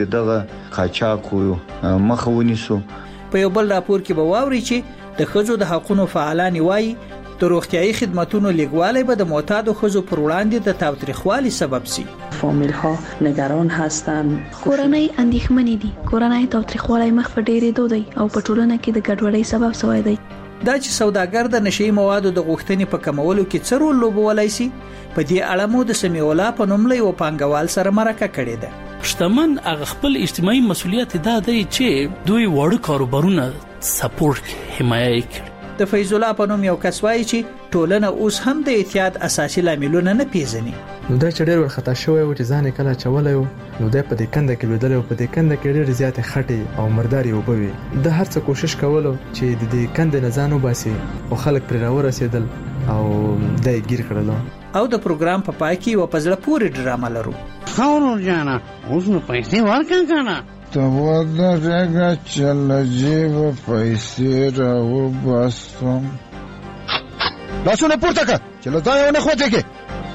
دغه قاچاق مخه ونیسو. په یو بل راپور کې به واوري چې د ښځو د حقوقو فعالان وایي د روغتیايي خدماتونو لیږوالی به د معتادو ښځو پر وړاندې د تاوتریخوالي سبب شي. فامیل ها نگران هستند. کورنۍ اندېښمنې دي. کورنۍ تاوتریخوالی مخ په ډېرېدو دی او په ټولنه کې د ګډوډۍ سبب شوی دی. دا چې سوداګر د نشئی موادو د غوښتنې په کمولو کې څه رول لوبولی شي، په دې اړه مو د سمیع الله په نوم له یو پانګوال سره مرکه کړې ده. شتمن هغه خپل اجتماعي مسؤلیت دا دی چې دوی وړ کاروبارونه سپورټ حمایه کړي. د فیض الله په نوم یو کس وایي چې ټولنه اوس هم د اعتیاد اساسي لاملونه نه پیژني. نو دا چې ډېر ورخطا شوی و چې ځان کله چولای نو دا په دې کنده کې لیدل او په دې کنده کې ډېر زیات خټي او مرداري وبوي. د هر څه کوشش کولو چې د دې کنده نه ځانو باسي او خلک پر راورسېدل او دای ګیر کړلو. او د پروګرام په پای کې و پزړه پورې ډرامه لرو. خاورو جانا اوس نو پیسې ورکړه کنه تبغى رجع چل جيب پیسې راو باسم. لاسونه پورته کړه چې له ځای نه خوځې کې.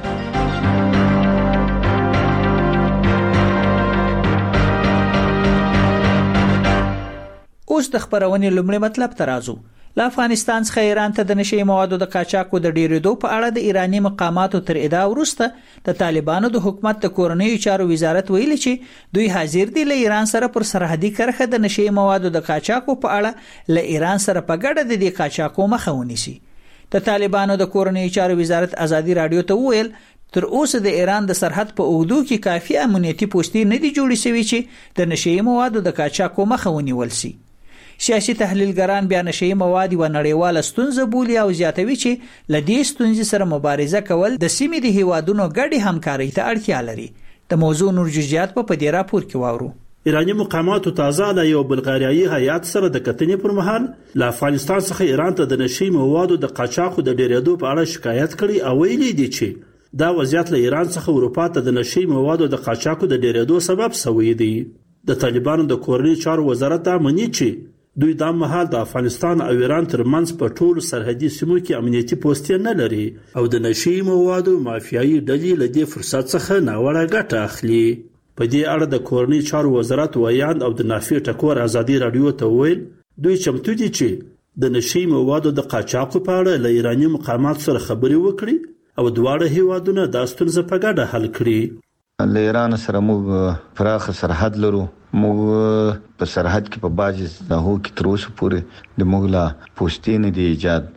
اوس د خبرونې لومړی مطلب ته راځو. له افغانستان څخه ایران ته د نشئی موادو د قاچاقو د ډیرېدو په اړه د ایرانی مقاماتو تر ادعا وروسته د طالبانو د حکومت د کورنیو چارو وزارت ویلي چې دوی حاضر دي له ایران سره پر سرحدي کرښه د نشئی موادو د قاچاقو په اړه له ایران سره په ګډه د دې قاچاقو مخه ونیسي. د طالبانو د کورنیو چارو وزارت ازادي رادیو ته وویل تر اوسه د ایران د سرحد په اوږدو کې کافي امنیتي پوسټې نه دي جوړې شوي چې د نشئی موادو د قاچاقو مخه ونیول شي. سیاسي تحلیلګران بیا نشئی مواد و نړیواله ستونزه بولي او زیاتوي چې لدې ستونزې سره مبارزه کول د سیمې د هیوادونو ګډې همکارۍ ته اړتیا لري. د موضوع نور جزئیات په دې راپور کې واورو. ایرانی مقاماتو تازه له یو بلغاریایي هیئت سره د کتنې پر مهال له افغانستان څخه ایران ته د نشئی موادو د قاچاقو د ډیرېدو په اړه شکایت کړي او ویلي دي چې دا وضعیت له ایران څخه اروپا ته د نشئی موادو د قاچاقو د ډیرېدو سبب شوی دی. د طالبانو د کورنیو چارو وزارت امنیت چې دوی د مهال د افغانستان او ایران ترمنځ په ټولو سرحدي سیمو کې امنیتي پوسټې نه لري او د نشئی موادو مافیایي ډلې له دې فرصت څخه ناوړه ګټه اخلي. په دې اړه د کورنیو چارو وزارت ویاند او د نافع ټکور ازادي رادیو ته ویل دوی چمتو دي چې د نشئی موادو د قاچاقو په اړه له ایرانی مقامات سره خبرې وکړي او دواړه هیوادونه د ستونزې په ګډه حل کړي. له ایران سره موږ پراخ سرحد لرو. موږ په سرحد کې په باج نه هو کې تر اوسه پورې د موږ لا پوسټې نه دی ایجاد.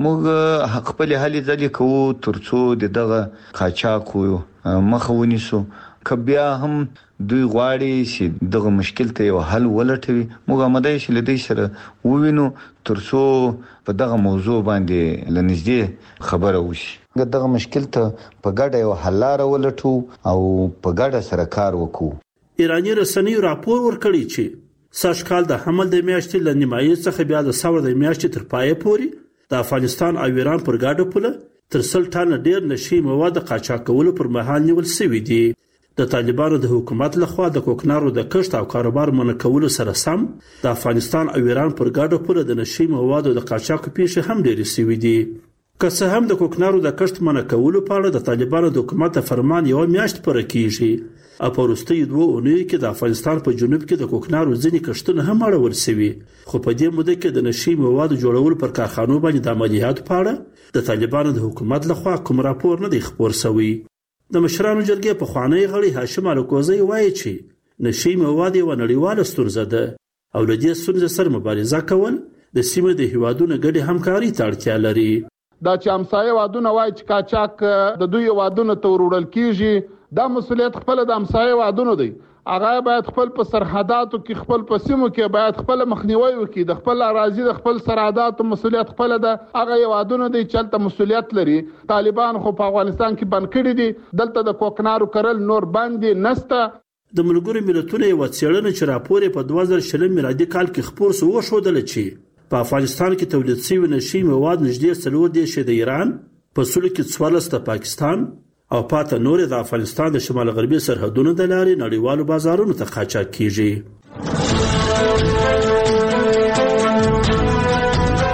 موږ خپل هلي ځلې کوو ترڅو دغه قاچاقو مخه ونیسو. که بیا هم دوی غواړي چې دغه مشکل ته یو حل ولټوي موږ آماده یو له دوی سره ووینو ترڅو په دغه موضوع باندې لنږدې خبره وشي. دغه مشکل ته په ګډه یو حل لاره ولټو او په ګډه سره کار وکړو. ایرانی رسنیو راپور ورکړی چې سږ کال د حمل د میاشتې له نیمایي څخه بیا د ثور د میاشتې تر پایه پورې د افغانستان او ایران پر ګاډه پوله تر 100 ټنه ډیر نشئی مواد قاچاقولو پر مهال نیول شوي دي. د طالبانو د حکومت لخوا د کوکنارو د کښت او کاروبار منع کولو سره سم د افغانستان او ایران پر ګاډه پوله د نشئی موادو د قاچاق پیښې هم ډېرې شوي دي. که څه هم د کوکنارو د کښت منع کولو په اړه د طالبانو د حکومت فرمان یو میاشت پوره کیږي او په وروستیو 2 اونیو کې د افغانستان په جنوب کې د کوکنارو ځینې کښتونه هم اړول شوي. خو په دې موده کې د نشئی موادو جوړولو پر کارخانو باندې د عملیاتو په اړه د طالبانو د حکومت لخوا کوم راپور نه دی خپور شوی. د مشرانو جرګې په خوانی غړي هاشم الکوزی وایي چې نشئی مواد یو نړیواله ستونزه ده او له دې ستونزې سره مبارزه کول د سیمې د هیوادونو ګډې همکاري ته اړتیا لري. دا چې همسایه وادونه وایي چې قاچاق د دوی وادونو ته وروړل کیږي دا مسولیت خپل د همسایه وادونو دی. هغه باید خپل په سرحداتو کې خپل په سیمو کې باید خپل مخنیوي وکړي. د خپل اراضي د خپل سرحداتو مسولیت خپل ده. هغه یوادونه دی چې تل مسولیت لري. طالبان خو په افغانستان کې بند کړي دي. دلته د کوکنارو کرل نور باندې نسته. د ملګرو ملتونو یو څېړنه چې راپور په 2020 میلادي کال کې خپور شو وښودل چې په افغانستان کې تولید شوی نشئی مواد نږدې 4 د ایران په سلو کې 14 د پاکستان او پاته نور د افغانستان د شمال غربي سرحدونو د لارې نړیوالو بازارونو ته قاچاق کیږي. د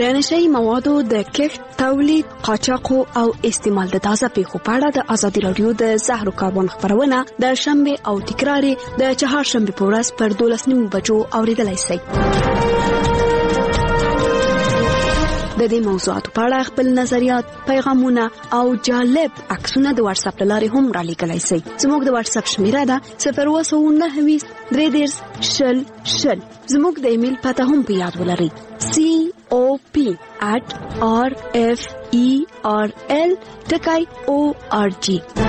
د نشئی موادو د کښت، تولید، قاچاق او استعمال د تازه پیښو په اړه د ازادي رادیو د زهر کاربن خبرونه د شنبه او تکرار د چهارشنبه په ورځ پر 12:30 بجو اوریدلای شئ. د دې موضوعاتو په اړه خپل نظریات، پیغامونه او جالب عکسونه د واتس اپ لارې هم را لیکلای شئ. زموږ د واتس اپ شمیره ده 029233000. زموږ د ایمیل پته هم په یاد ولرئ: cop@rferl.org.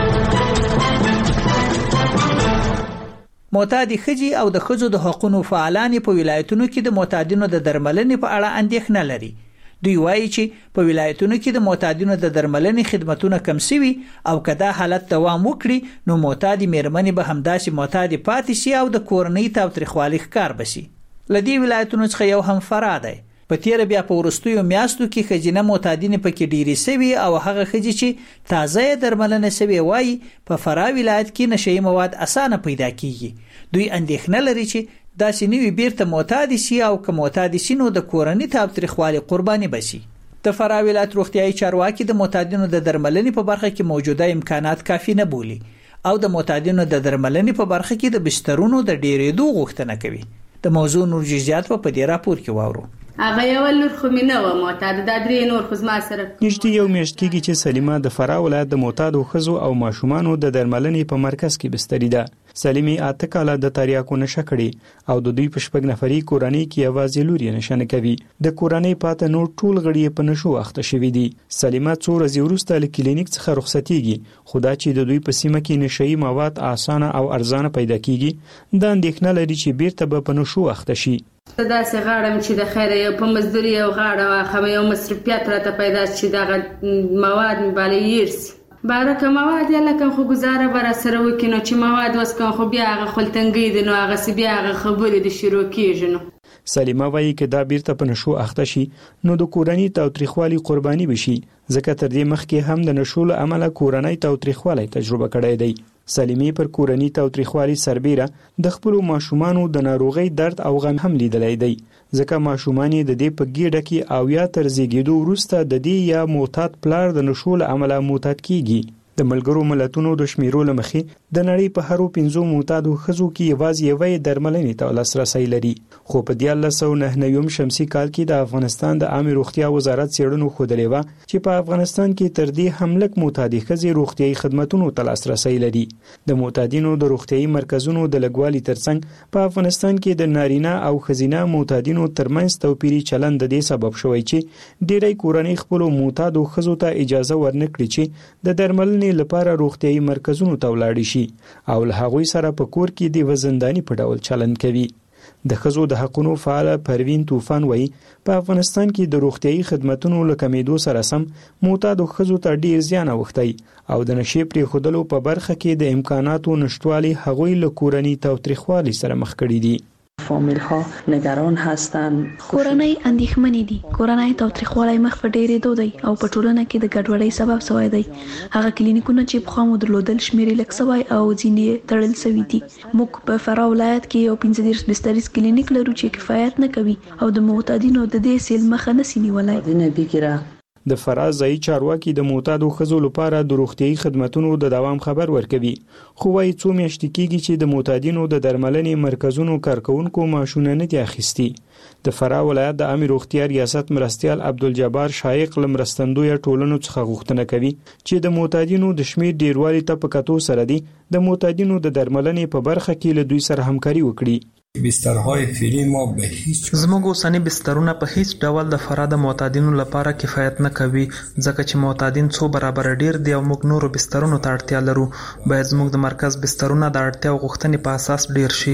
معتادي ښځې او د ښځو د حقوقو فعالان په ولایتونو کې د معتادینو د درملنې په اړه اندېښنه لري. دوی وایي چې په ولایتونو کې د معتادینو د درملنې خدماتونه کم شوي او کدا حالت دوام وکړي نو معتادي مېرمنې به همداسې معتادي پاتې شي او د کورنۍ تاوتریخوالي ښکار بشي. لدی ولایتونو څخه یو هم فراه دی. په تیر بیا په ورستیو میاشتو کې خجینه معتادین پکې ډیری سوي او هغه خجی چې تازه درملنه سوي وایي په فراه ولایت کې نشئی مواد اسانه پیدا کیږي. دوی اندېښنه لري چې دا سینوی بیرته معتادی شي او که معتادی شي نو د کورنۍ تاوتریخوالي قرباني بشي. د فراه ولایت روغتیايي چارواکي د معتادینو د درملنې په برخه کې موجوده امکانات کافي نه بولي او د معتادینو د درملنې په برخه کې د بسترونو د ډیرېدو غوښتنه کوي. د موضوع نور جزئیات په دې راپور کې واورو. هغه یو نور خو مینه و معتاد د درې نور خو ما سره نشته. یو میاشت کېږي چې سلیمه د فراه ولایت د معتادو ښځو او ماشومانو د درملنې په مرکز کې بستری ده. سلیمه اته کاله د تریاکو نشه کړي او د دوی په شپږ نفري کورنۍ کې یوازې لور یې نشه نه کوي. د کورنۍ پاته نور ټول غړي په نشو اخته شوي دي. سلیمه څو ورځې وروسته له کلینیک څخه رخصتېږي، خو دا چې د دوی په سیمه کې نشئی مواد اسانه او ارزانه پیدا کیږي دا اندېښنه لري چې بیرته به په نشو اخته شي. دا څه غاړم چې د خیر یو په مزدوري یو غاړه واخم یو مصرفیات راته پیدا شي دا مواد مبالغ یرس بارکه مواد لکه خو گزاره بر سره وکینو چې مواد وسکن خو بیا هغه خلتنګي دي نو هغه سی بیا هغه خبرې د شروع کیږي. سلیمه وایي چې دا بیرته په نشو اخته شي نو د کورنۍ تاوتریخوالي قرباني بشي، ځکه تر دې مخکې هم د نشو له امله کورنۍ تاوتریخوالي تجربه کړې دی. سلیمه پر کورنۍ تاوتریخوالي سربېره د خپل ماشومانو د ناروغي درد او غم هم لیدلای دی، ځکه ماشومان د دې په ګډه کې او یا تر زیږیدو وروسته د دې یا معتاد پلار د نشو له امله معتاد کیږي. د ملګرو ملتونو د شمیرو لمخې د نړۍ په هرو 5 معتادو ښځو کې یوازې یوې درملنې ته لاسرسی لري. خو په 1999 شمسي کال کې د افغانستان د عامه روغتیا وزارت څېړنو ښودلې و چې په افغانستان کې تر دې هم لږ معتادي ښځې روغتیايي خدماتونو ته لاسرسی لري. د معتادینو د روغتیايي مرکزونو د لګوالي ترڅنګ په افغانستان کې د نارینه او ښځینه معتادینو ترمنځ توپیري چلند د دې سبب شوی چې ډېری کورنۍ خپل معتادو ښځو ته اجازه ورنکړي چې د درملنې لپاره روغتیايي مرکزونو ته ولاړ شي او له هغوی سره په کور کې د وزنداني په ډول چلند کوي. د ښځو د حقوقو فعال پروین طوفان وایي په افغانستان کې د روغتیايي خدماتو له کمیدو سره سم معتادو ښځو ته ډیر زیان اوښتی او د نشي پرې خودلو په برخه کې د امکاناتو نشټوالي هغوی له کورنۍ تاوتریخوالي سره مخ کړي دي. فامیل ها نگران هستند. کورنۍ اندېښمنې دي. کورنۍ تاوتریخوالی مخ په ډېرېدو دی او په ټولنه کې د ګډوډۍ سبب شوی دی. هغه کلینیکونه چې پخوا مو درلودل شمېر یې لږ شوی او ځینې تړل شوي دي. موږ په فراه ولایت کې یو 15 بستریز کلینیک لرو چې کفایت نه کوي او د معتادینو د دې سیل مخه نشي نیولای. د فراه ځایي چارواکي د معتادو ښځو لپاره د روغتیايي خدماتو د دوام خبر ورکوي، خو وايي څو میاشتې کېږي چې د معتادینو د درملنې مرکزونو کارکونکو معاشونه نه دي اخیستي. د فراه ولایت د عامه روغتیا ریاست مرستیال عبدالجبار شایق لمرستندوی ټولنو څخه غوښتنه کوي چې د معتادینو د شمیر ډیروالي ته په کتو سره دي د معتادینو د درملنې په برخه کې له دوی سره همکاري وکړي. بسترهای فعلی ما به هیڅ زموږ اوسنی بسترونه په هیڅ ډول د فراه د معتادینو لپاره کفایت نه کوي، ځکه چې معتادین څو برابر ډیر دي او موږ نورو بسترونو ته اړتیا لرو. باید زموږ د مرکز بسترونه د اړتیا او غوښتنې په اساس ډیر شي.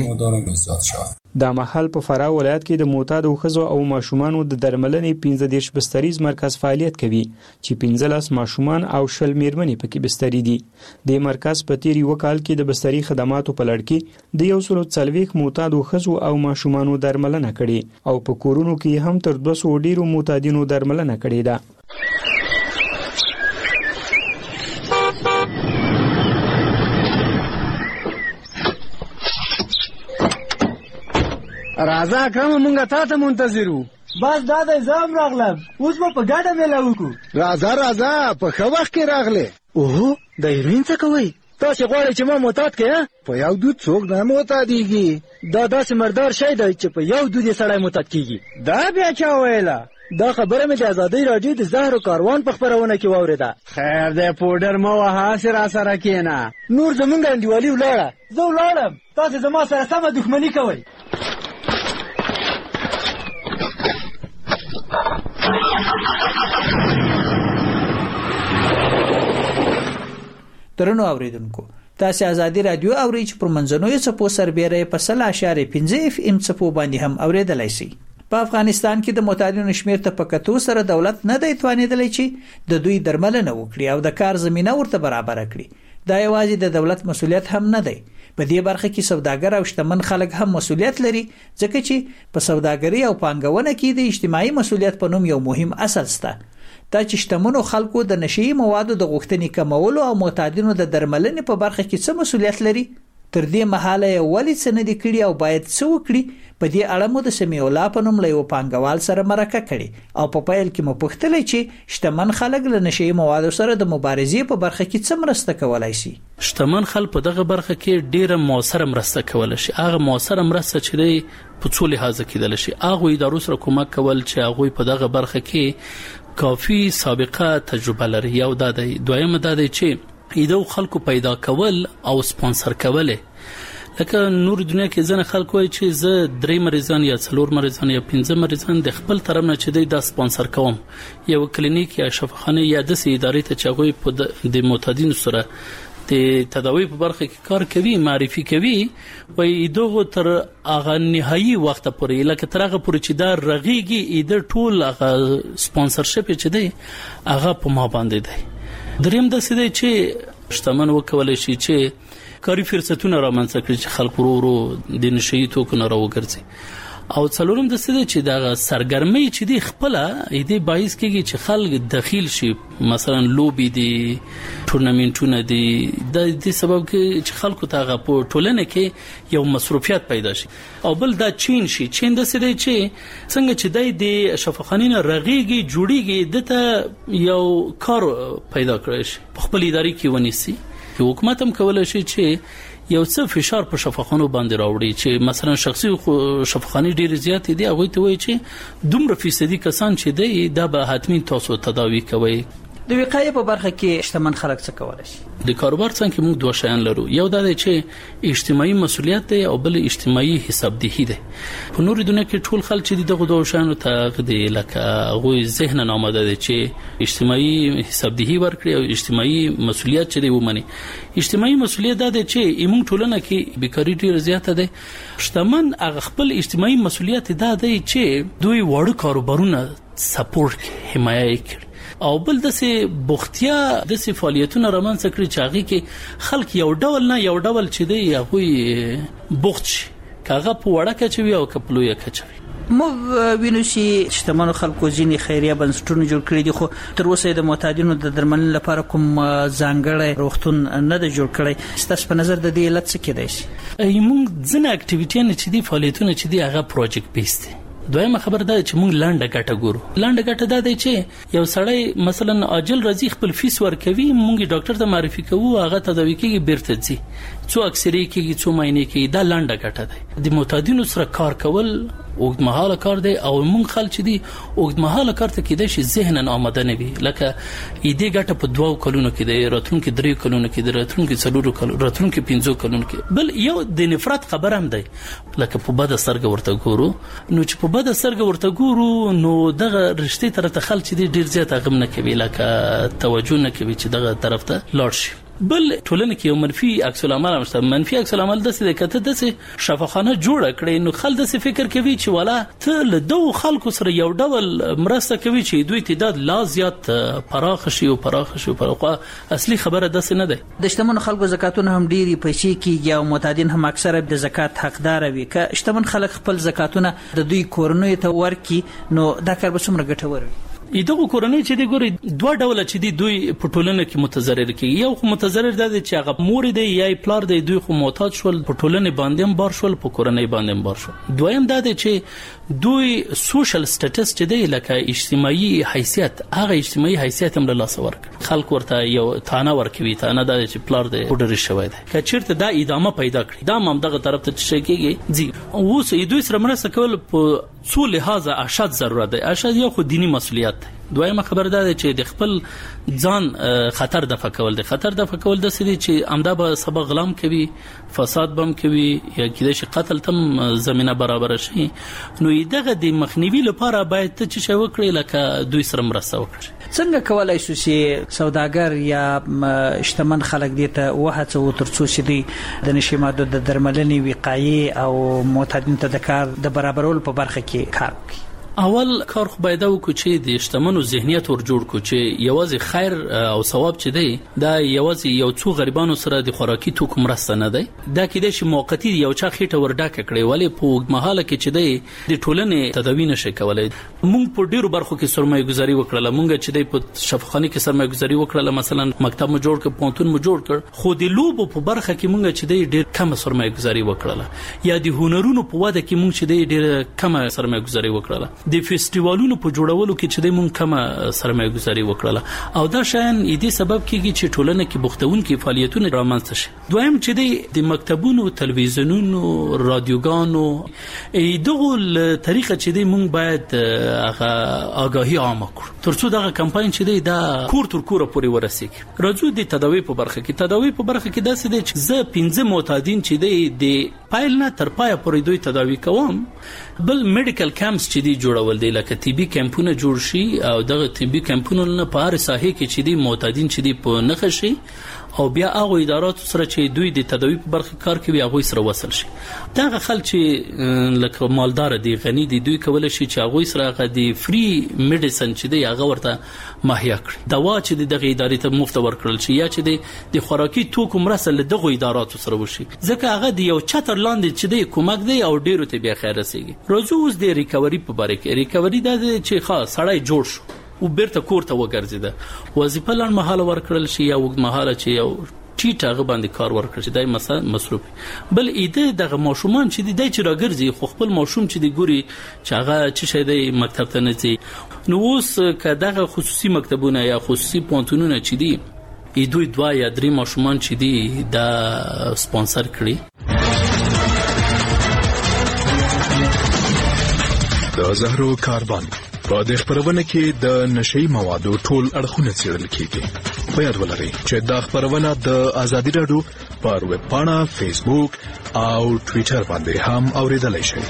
دا مهال په فراه ولایت کې د معتادو ښځو او ماشومانو د درملنې 15 بستریز مرکز فعالیت کوي چې 15 ماشومان او 20 میرمنې پکې بستري دي. د مرکز په تیر یو کال کې د بستري خدماتو په لړ کې د 140 معتادو ښځو او ماشومانو درملنه کړې او په کورونو کې هم تر 200 ډیرو معتادینو درملنه کړې ده. راځه کوم مونږه تاسو منتظرو بس دا د زم راغلم اوس په ګاډه مې لاوکو راځه په ښه وخت کې راغله اوه د هیروین څه کوي تاسو غواړئ چې ما معتاد کړئ په یو دود څوک نه معتادیږي دا داسې مردار شی دی چې په یو دود یې سړی معتاد کیږي دا بیا چا ویله دا خبره مې د ازادۍ راډیو د زهرو کاروان په خپرونه کې واورېده خیر دی پوډر مه وهه هسې راسره کښېنه نور زمونږ انډیوالي ولاړه زه ولاړم تاسې زما سره سمه دښمني کوئ درنو اوریدونکو تاسو ازادي رادیو اورئ چې پر منځنوي څپو سربېره په 0.5 FM څپو باندې هم اوریدلای شئ. په افغانستان کې د معتادینو شمیر ته په کتو سره دولت نه دی توانیدلی چې د دوی درملنه وکړي او د کار زمينه ورته برابر کړي. دا یوازې د دولت مسولیت هم نه دی. په دې برخه کې سوداګر او شتمن خلک هم مسولیت لري ځکه چې په سوداګري او پانګونه کې د اجتماعي مسولیت په نوم یو مهم اصل شته. دا چې شتمنو خلکو د نشئی موادو د غوښتنې کمولو او معتادینو د درملنې په برخه کې څه مسولیت لري تر دې مهاله ولې څه نه دي کړی او باید څه وکړي. په دې اړه مو د سمیع الله په نوم له یو پانګوال سره مرکه کړې او په پیل کې مو پوښتلې چې شتمن خلک له نشئی موادو سره د مبارزې په برخه کې څه مرسته کولای شي. شتمن خلک په دغه برخه کې ډیره موثره مرسته کولای شي. هغه موثره مرسته چې دی په څو لحاظه کېدل شي. هغه ادارو سره کومک کول چې هغه په دغه برخه کې کافی سابقه تجربه لري. یو دا دی. دویم دا دی چې ایدو خلکو پیدا کول او سپانسر کول. لکه نور دنیا کې ځنه خلک وایي چې زه 3 مریضان یا 4 مریضان یا 5 مریضان د خپل طرف نه چې د سپانسر کوم. یو کلینیک یا شفاخانه یا د سي ادارې ته چاغوي په د معتادینو سره د تداوی په برخه کې کار کوي معرفي کوي وای دغه تر اغه نهایی وخت پورې لکه تر هغه پورې چې دا رغيږي د ټول هغه سپانسرشپ چې دی هغه په ما باندې دی. دریم د سده چې شتمن وکول شي چې کاری فرصتونه رامنځته کړي چې خلک ورو د نشئی توکو نه راوګرځي. او څلورم د سده چې د سرګرمۍ چې دی خپل ایدي بایس کېږي چې خلک داخل شي مثلا لوبي دي ټورنمنټونه دي د دې سبب کې چې خلکو ته په ټولنه کې یو مصروفیت پیدا شي. او بل دا چین شي چین د سده چې څنګه چې د شفاخانینه رغيږي جوړيږي دته یو کار پیدا کړی شي په خپل ادارې کې ونیسي. حکومت هم کولای شي چې یو څه فشار په شفاخانو باندې راوړي چې مثلا شخصي شفاخاني ډیر زیات دي هغه ته وایي چې دومره فیصدي کسان چې دی دا به حتمی تاسو تداوی کوي. د وقایې په برخه کې شتمن خلک څه کولای شي؟ د کاروبار څنګه موږ دوه شیان لرو. یو دا دی چې اجتماعي مسولیت دی او بل اجتماعي حسابدهي دی. په نور دنیا کې ټول خلک چې دغه دوه شیانو ته د لکه غوي ذهن ناماده دي چې اجتماعي حسابدهي ورکړي او اجتماعي مسولیت چې دی ومني. اجتماعي مسولیت دا دی چې موږ ټولنه کې بیکاری ډیر زیاته ده. شتمن هغه خپل اجتماعي مسولیت دا دی چې دوی وړ کاروبارونه سپورټ حمایت کوي او بل د سي بوختیا د سي فعالیتونو رامنځته کړی چې هغه کې خلک یو ډول نه یو ډول چې دی هغه بوخت شي کاغه په وړه کچوي او کپلوې کچوي. موږ وینو چې شتمنو خلکو ځینې خیریه بنسټونه جوړ کړي دي خو تر اوسه د معتادینو د درملنې لپاره کوم ځانګړی روغتون نه دی جوړ کړی. ستاسو په نظر د دې علت څه کېدای شي؟ موږ ځینې اکټیویټیونه چې دي فعالیتونه چې دي هغه پروجیکټ بیس دي. دویمه خبر ده چې موږ لانډه ګټه ګورو. لانډه ګټه دا دی چې یو سړی مثلا عاجل راځي خپل فیس ورکوي موږ ډاکټر ته معرفي کوو هغه تداوی کوي بیرته ځي څو اکسرې کوي څو معاینې کوي. دا لانډه ګټه ده. د معتادینو سره کار کول اوږدمهاله کار دی او موږ خلک دي اوږدمهاله کار ته کېدای شي ذهنن آماده نه وي. لکه دې ګټه په 2 کلونو کې دی راتلونکي 3 کلونو کې دی راتلونکي 4 کلونو راتلونکي 5 کلونو کې. بل یو د نفرت خبر هم دی لکه په بده سترګه ورته ګورو نو چې په بده سترګه ورته ګورو نو دغه رښتې طرف ته خلک دي ډیر زیات غم نه کوي لکه توجه نه کوي چې دغه طرف ته لاړ شي. بل ټولنه کې یو منفي عکس العمل هم شته. منفي عکس العمل د څه کته د څه شفاخانه جوړه کړي نو خلک د فکر کوي چې والا ته له دوه خلکو سره یو ډول مرسته کوي چې دوی تعداد لا زیات پراخ شي او پراخ شي. اصلي خبره د څه نه ده. د شتمن خلکو زکاتونه هم ډيري پیسې کیږي او معتادین هم اکثره د زکات حقدار وي. که شتمن خلک خپل زکاتونه د دوی کورنۍ ته ورکي نو دا کار به څومره ګټور وي؟ دغه کورنۍ چې د ګوري دوه ډول چې دوی په ټولنه کې متضرر کیږي. یو خو متضرر دی چې هغه مور دی یا پلار دی، دوی خو محتاج شول، په ټولنه باندې هم بار شول، په کورنۍ باندې هم بار شول. دویم دا دی چې دوی سوشل سټیټس چې دی لکه اجتماعي حیثیت، هغه اجتماعي حیثیت هم له لاسه ورکړ. خلک ورته یو تانه ورکوي، تانه دا چې پلار دی پوډر شوی دی. که چیرته دا ادامه پیدا کړي، دا هم دغه طرف ته شي کېږي ځي. اوس دوی سره مرسته کول په څو لحاظه اشد ضرورت دی. اشد یو خو دینی مسؤلیت دی. دویمه خبر ده چې د خپل ځان خطر دفع کول دي. خطر دفع کول د سړي چې امدا به سبب غلام کوي، فساد بم کوي، یا کېدای شي قتل تم زمينه برابر شي. نو دغه د مخنیوي لپاره باید څه شی وکړي، لکه دوی سره مرسته وکړي. څنګه کولای شو چې سوداګر یا شتمن خلک دي ته وهڅو ترڅو چې دی د نشي ماده د درملنې وقایې او معتادین ته د کار د برابرولو په برخه کې کار وکړي؟ اول کار خو باید وکړو چې د شتمنو ذهنیت ور جوړ کړو چې یوازې خیر او ثواب چې دی دا یوازې یو څو غریبانو سره د خوراکي توکو مرسته نه دی. دا کېدای شي موقتی یو چا خېټه ورډاکه کړي، ولی په اوږدمهاله کې چې دی د ټولنې تداوی نشي کولای. موږ په ډیرو برخو کې سرمایه گذاري وکړه، موږ چې دی په شفاخانه کې سرمایه گذاري وکړه، مثلا مکتب مو جوړ کړ، پونتون مو جوړ کړ، خو د لوبو په برخه کې موږ چې دی ډیر کم سرمایه گذاري وکړه، یا د هنرونو په واده کې موږ چې دی ډیر کم سرمایه گذاري وکړه، د فیسټیوالونو په جوړولو کې چې موږ کم سرمایه گذاري وکړه. او دا شان دې سبب کېږي چې ټولنه کې بوختونکي فعالیتونه رامنځته شي. دویم چې دی د مکتبونو، تلویزیونونو، رادیوګانو دغه طریقه چې دی موږ باید هغه آگاهی عامه کړو ترڅو دغه کمپاین چې دی دا کور تر کوره پورې ورسیږي. راځو د تداوی په برخه کې. تداوی په برخه کې داسې دی چې زه 15 معتادین چې دی د پایل نه تر پایه پورې دوی تداوی کوم. بل میډیکل کمپس چې دی جوړول دی، لکه طبي کمپونه جوړ شي او دغه طبي کمپونه نه په هر ساحه کې چې دی معتادین چې دی په نخښ شي او بیا هغه ادارات سره چې دوی د تداوی په برخه کار کوي هغه سره وصل شي. دغه خلک چې لکه مالدار دي، غني دي، دوی کولای شي چې هغه سره د فری میډیسن چې دی هغه ورته مهیا کړي. دوا چې دغه ادارې ته مفت ورکړل شي، یا چې د خوراکي توکو مرسته له دغه ادارات سره وشي، ځکه هغه د یو چتر لاندې چې دی کومک دی او ډیرو ته بیا خیر رسیږي. روزو اوس د ریکوري په باره کې ریکوري دا چې خاص سړی جوړ شو او بیرته کور ته وګرځیده، وظیفه لړ مهاله ورکړل شي یا وګ مهاله چې یو ټیټ هغه باندې کار ورکړي چې دای مثلا مصروف. بل ایده دغه ماشومان چې دی چې راګرځي خو خپل ماشوم چې دی ګوري چې هغه چې شه دی مکتب ته نه ځي. نو اوس که دغه خصوصي مکتبونه یا خصوصي پونتونونه چې دی دوی 2 یا 3 ماشومان چې دی دا سپانسر کړي. د زهرو کاروان په د خبرونه کې د نشئی موادو ټول اړخونه څېړل کیږي. په یاد ولرئ چې دا خبرونه د ازادي رادیو پر ویب پاڼه، فیسبوک او ټوئیټر باندې هم اوریدلای شئ.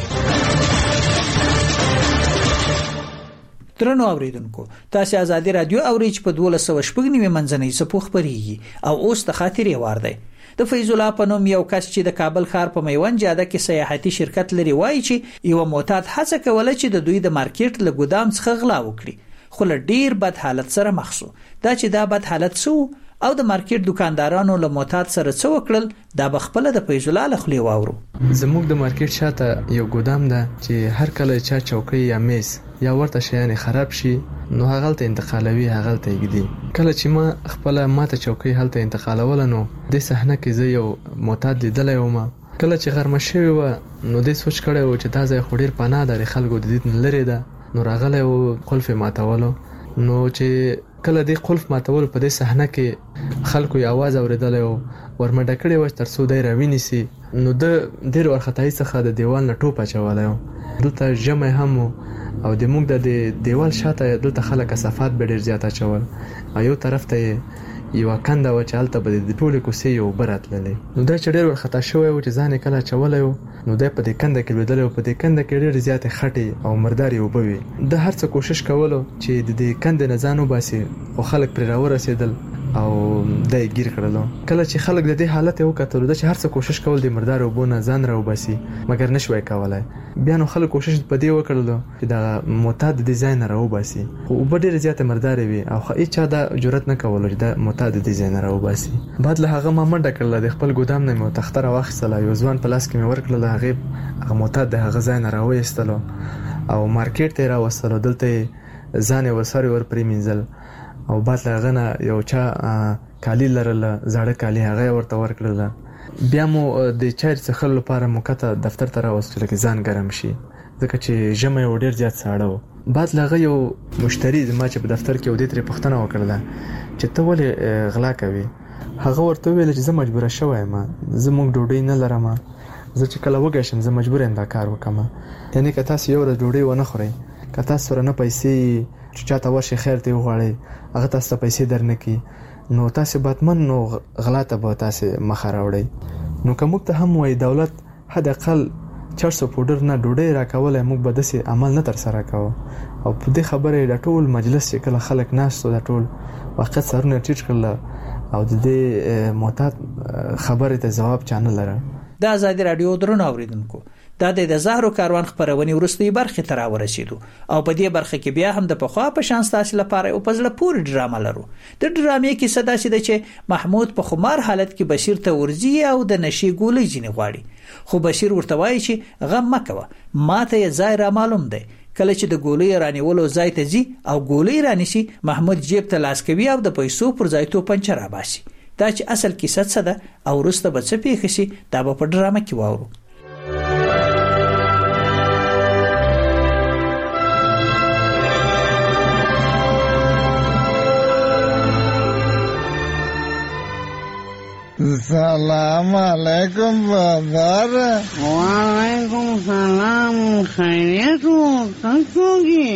درنو اوریدونکو، تاسو ازادي رادیو اورئ چې په 1290 منځنۍ صفو خبريږي او اوس د خاطرې وار دی. د فیض الله په نوم یو کس چې د کابل ښار په میوند جاده کې سیاحتي شرکت لري وایي چې یو معتاد هڅه کوله چې د دوی د مارکیټ له ګودام څخه غلا وکړي، خو له ډیر بد حالت سره مخ شو. دا چې دا بد حالت سو او د مارکیټ دکاندارانو له معتاد سره څه وکړل دا بخپله د فیض الله له خولې واورو. زموږ د مارکیټ شاته یو ګودام ده چې هر کله چا چوکۍ یا میز یا ورته شیان خراب شي نو هغه ته انتقالوي، هغه ته یګدي. کله چې ما خپل ماته چوکۍ هلته انتقالول نو د صحنه کې زه یو معتاد لیدلای وم. کله چې غرمه شوی و نو د سوچ کړی و چې دا ځای خو ډیر پناه ده، خلکو د دې نه لري ده. نو راغلی و قلف ماتولو. نو چې کله د قلف ماتول په دې صحنه کې خلکو یې आवाज اوریدل او ورمنډه کړي و تر څو دای راویني سي. نو د ډیر ورختای څخه د دیوال نه ټوپ اچولای و. دلته جمع هم او د موږ د دیوال شاته دلته خلک کثافات به ډیر زیات اچول. یو طرف ته یو کنده و چې هلته به د ټولې کوڅې یو برات للی. نو دا چې ډیر ورخطا شوی و چې ځان کله چولای و نو دا په دې کنده کې لیدل او په دې کنده کې ډیر زیات خټي او مرداري وبوي. د هر څه کوشش کولو چې د دې کنده نه ځانو باسي او خلک پر راورسېدل او دای گیر کړلو. کله چې خلک د دې حالت یو کتل د چې هر څه کوشش کول د مردار وبونه ځان راو باسي مګر نشوي کولای. بیا نو خلک کوشش په دې وکړلو چې دا معتاد ډیزاینر راو باسي خو ډیر زیات مردار وي او هیڅ چا دا جرأت نه کولو چې دا معتاد ډیزاینر راو باسي. بعد له هغه ما منډه کړل د خپل ګودام نه مو تختره واخیستله، یو ځوان په لاس کې مې ورکړل، هغه معتاد د هغه ځای نه راوېستلو او مارکیټ ته راوستلو. دلته ځان ورسره ور پریمنځل او بعد لغنه یو چا کالی لرله زاړه کالی هغه ورته ورکړل. بیا مو د چای څخه لپاره موکته دفتر ته راوستل کې ځان ګرم شي ځکه چې ژمه یو ډیر زیات ساړه و. بعد لغه یو مشتری زما چې په دفتر کې ودې ترې پوښتنه وکړه چې ته ولې غلا کوي. هغه ورته ویل چې زه مجبور شوم زموږ ډوډۍ نه لرم زه چې کله وګی شم زه مجبور یم دا کار وکم. یعنی که تاسو یو ورځ ډوډۍ ونه خورئ که تاسو سره نه پیسې چې چاته ورشي خیر ته وغواړئ هغه تاسو ته پیسې درنکي نو تاسو باتمن نو غلا ته به تاسو مخ راوړئ. نو که موږ ته هم وای دولت حد اقل 400 پودر نه ډوډۍ راکولای موږ به داسې عمل نه تر سره کوو. او په دې خبره د ټول مجلس چې کله خلک ناستو د ټول وخت سرونه ټیټ کړل او د دې معتاد خبره ته جواب چانه لره. د آزادي رادیو درنو اوریدونکو د زهرو کاروان خبرونې ورستۍ برخه تر ورسېدو او په دې برخه کې بیا هم د پخوا په شان ستاسو لپاره او پزله پوری ډرامه لرو. د ډرامې کې صدا سي د چې محمود په خمار حالت کې بشیر ته ورځي او د نشي ګولې جنې غواړي خو بشیر ورته وایي چې غم مکوه ماته یې ځای را معلوم دی. کله چې د ګولې رانیولو ځای ته ځي او ګولې رانیسي محمود جیب ته لاس کوي او د پیسو پر ځای تو پنچر راباسي. دا چې اصل کیسه څه ده او وروسته به څه پیښ شي دا به په ډرامه کې واورو. سلام علیکم بازار. وعلیکم سلام خیریت و تنسوگی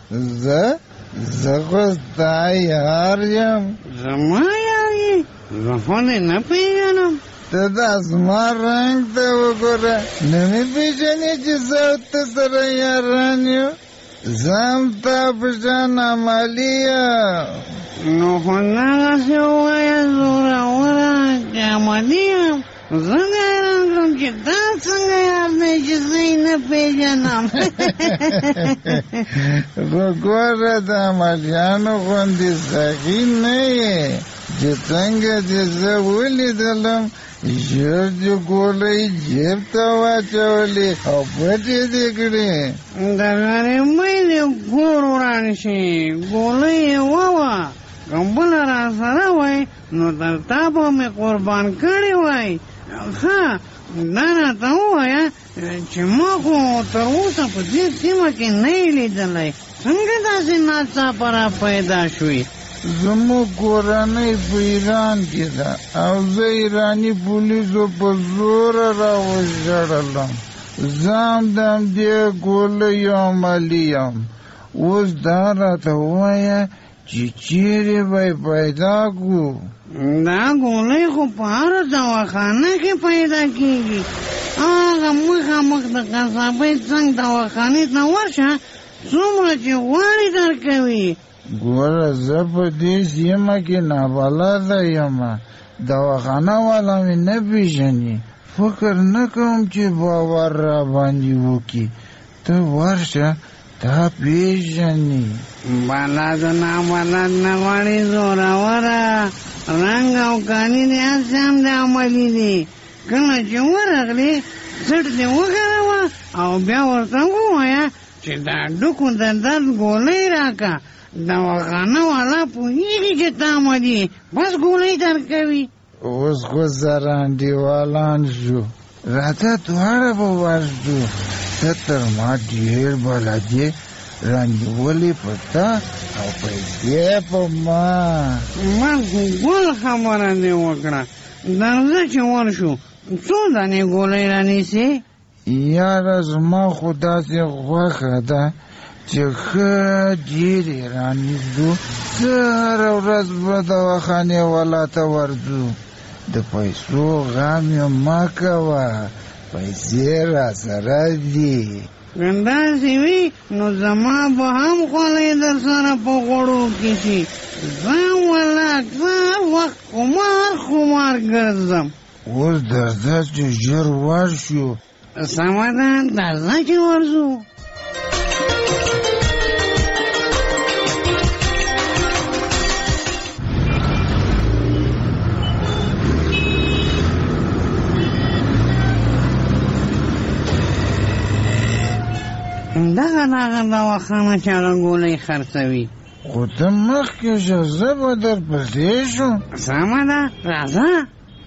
زه خوستا یار یم. زما یاری زخونه نپیجنم ته د اسمان رنگ ته وګوره نمی پیژنې چې زه ته سره یاران یو زم تا پشان عملیا نو خو نغسې ووایه زوروره چې عملي یم څنګه حیران کړم چې دا څنګه یار دی چې زه یې نه پیژنم. خو ګوره د عملیانو غوندې سخي نه یې چې څنګه چې زه ولیدلم ژر دې ګولۍ جیب ته واچولې او پټې دې کړې. د غریبۍ دې کور وران شي ګولۍ یې ووه که بله را سره وای نو تر تا به مې قربان کړې وای. ښه دا راته ووایه چې ما خو تر اوسه په دې سیمه کې نه یې لیدلی څنګه داسې ناڅاپه را پیدا شوي. زموږ کورنۍ په ایران کې ده او زه ایراني پولیسو په زوره راوژړلم. زه هم د همدې ګولیو عملي یم. اوس دا راته ووایه چې چیرې به یې پیدا کړو. دا ګولۍ خو په هره دواخانه کې پیدا کېږي. هغه مخامخ د قصابۍ څنګ دواخانې ته ورشه څومره چې غواړې درکوي. ګوره زه په دې سیمه کې نابلده یم دواخانه والا مې نه پیژني. فکر نه کوم چې باور را باندې وکړي. ته ورشه تا پیژني. بلد نابلد نه غواړي زوروره رنګ او کالي دې هسې هم د عملي دي. کله چې ورغلې سټ دې وګروه او بیا ورته ووایه چې دا ډوکو د درد ګولۍ راکه دواخانه والا پوهېږي چې تا عملي بس ګولۍ درکوي. اوس خو سره انډیوالان شو راته دواړه به ورځو. ته تر ما ډېر بلدې رانیولې په تا او پیسې په ما. ما خو ګل خبره دې وکړه درځه چې ورشو څو دانې ګولۍ رانیسې. یاره زما خو داسې خوښه ده چې ښه ډېرې رانیږدو. زه هره ورځ به دواخانې والا ته ورځو. د پیسو غم یې مه کوه پیسې را سره دي. که داسې وي نو زما به هم خولۍ در سره په غوړو کې شي. زه والا اکثر وخت خمار ګرځم. اوس درځه چې ژر ورشو. سمه ده درځه چې ورځو. دغه دواخانه چې هغه ګولۍ خرڅوي. خو ته مخکې شه، زه به در پسې شم. سمه ده، راځه.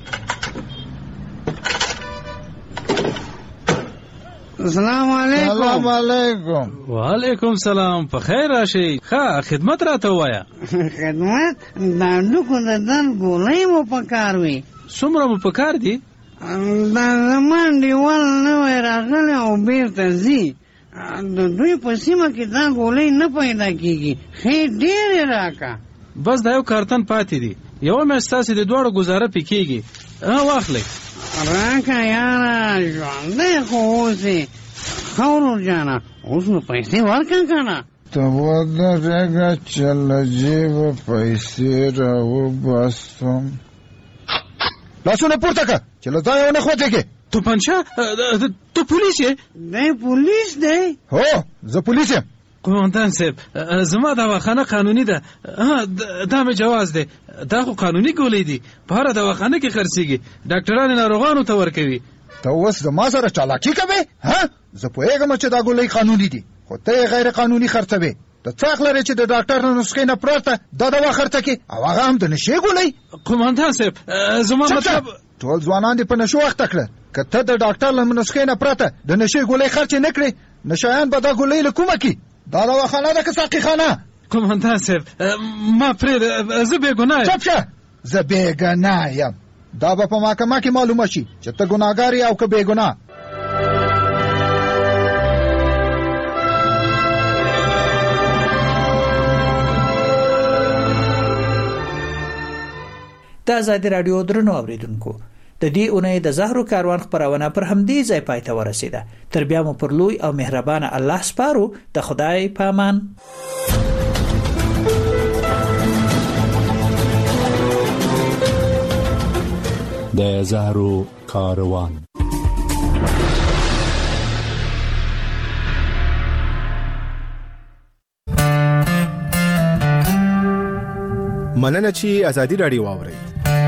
السلام علیکم. سلام علیکم. وعلیکم سلام. په خیر راشئ. ښه خدمت راته ووایه. خدمت؟ دا ډوکو د درد ګولۍ مو په کار وي. څومره مو په کار دي؟ دا زما انډیوال نوی راغلی او بیرته ځي. د دوی په سیمه کې دا ګولۍ نه پیدا کېږي. ښې ډېرې راکه. بس دا یو کارتن پاتې دي. یوه میاشت ستاسې د دواړو ګزاره پې کېږي. واخلئ. راکه یاره، ژوندی خو اوسې. ښه ورور جانه، اوس نو پیسې ورکړه که نه؟ ته ودرېږه چې له جېبه پیسې راوباسم. لاسونه پورته که چې له ځایه ونه خوځېږې. توپنچه؟ ته پولیس یې؟ دی پولیس دی؟ هو، زه پولیس یم. قومندان صاحب، زما دواخانه قانوني ده. دا مې جواز دی. دا خو قانوني ګولۍ دي، په هره دواخانه کې خرڅېږي. ډاکټران ناروغانو ته ورکوي. ته اوس زما سره چالاکي کوې؟ زه پوهېږم چې دا ګولۍ قانوني دي، خو ته یې غیر قانوني خرڅوې. ته څه حق لرې چې د ډاکټر له نسخې نه پرته دا دوا خرڅه کړې، او هغه هم د نشې ګولۍ؟ قومندان صاحب، زما مطلب ټول ځوانان دې په نشو اخته کړل. که ته د ډاکټر له نسخې نه پرته د نشې ګولۍ خرڅې نه کړې، نشایان به دا ګولۍ له کومه کړي؟ دا دواخانه ده که ساقي خانه؟ قومندان صاحب، ما پرېږده، زه بېګناه یم. چپ شه، زه بېګناه یم. دا به په محکمه کې معلومه شي چې ته ګناهګار یې او که بېګناه. د آزادي راډیو درنو اوریدونکو، د دې اونۍ د زهرو کاروان خپرونه پر همدې ځای پای ته ورسېده. تر بیا مو پر لوی او مهربانه الله سپارو. د خدای په امان. د زهرو کاروان. مننه چې آزادي راډیو واورئ.